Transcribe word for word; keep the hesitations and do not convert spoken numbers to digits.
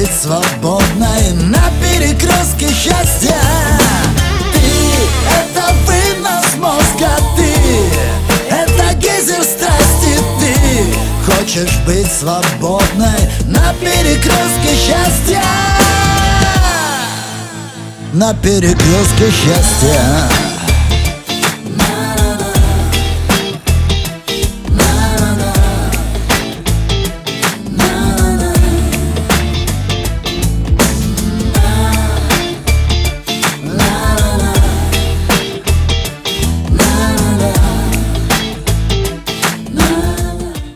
быть свободной на перекрестке счастья. Ты — это вынос мозга, ты — это гейзер страсти. Ты хочешь быть свободной на перекрестке счастья. На перекрестке счастья.